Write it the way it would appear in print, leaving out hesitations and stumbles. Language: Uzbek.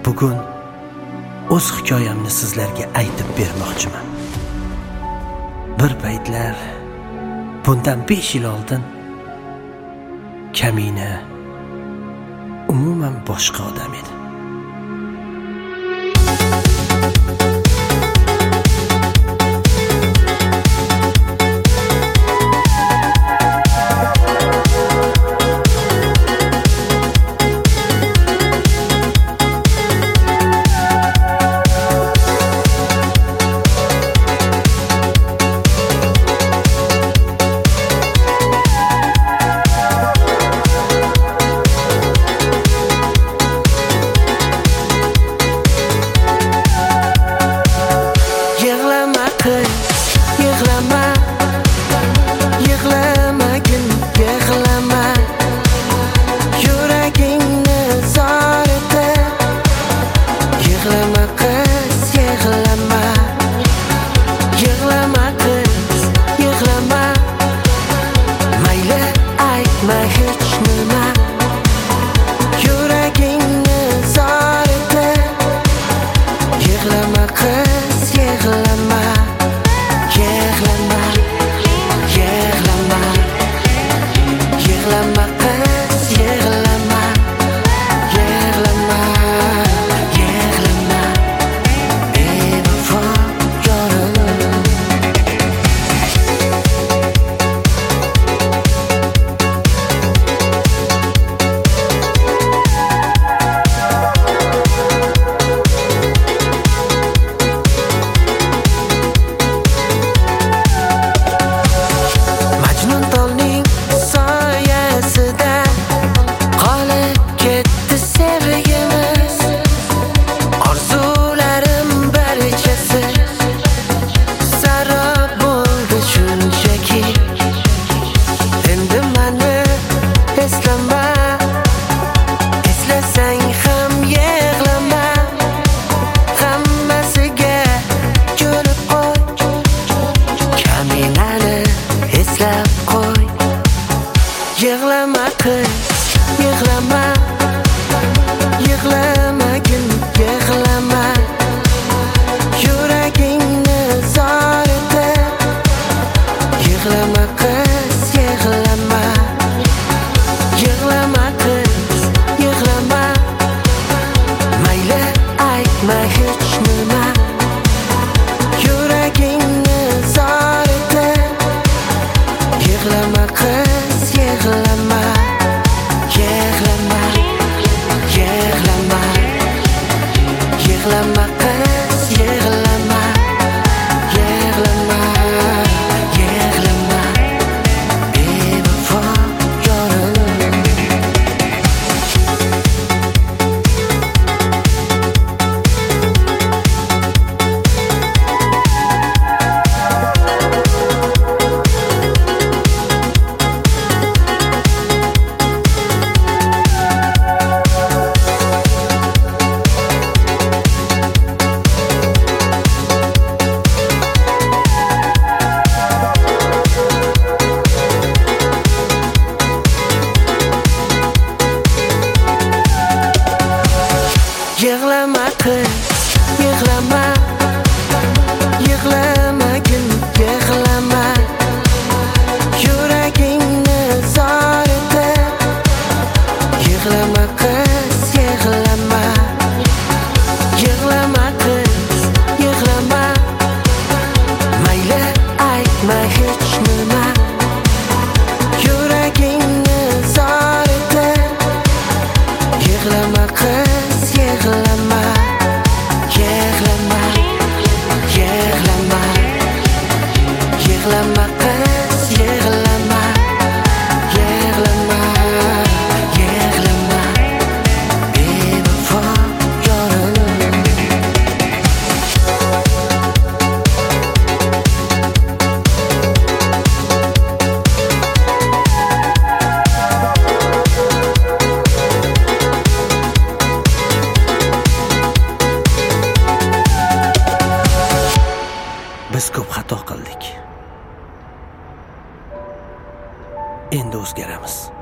Bugun o'z hikoyamni sizlarga aytib bermoqchiman. Bir paytlar bundan 5 yil oldin Kamina umuman boshqa odam edi. Yig'lama qiz, yig'lama, yig'lamagin, yig'lama. Yuragingni zorida. Yig'lama qiz, yig'lama. Yig'lama qiz, yig'lama. Mayli aytma hech nima. Yuragingni zorida. Yig'lama qiz, yig'lama. Yig'lama, yig'lama. Yig'lama qiz, yig'lama. Yig'lama, yig'lama. Bevafo yorim. Yig'lama qiz, yig'lama. Yig'lamagin, yig'lama. Yuragingni zorida. Yig'lama qiz, yig'lama. Yig'lama qiz, yig'lama. Mayli aytma hech nima. Yuragingni zorida. Yig'lama qiz, yig'lama. Yig'lama, yig'lama. Yig'lama qiz, yig'lama. Yig'lama, yig'lama. Bevafo yorim. Biz ko'p xato qildik. Endi o'zgaramiz.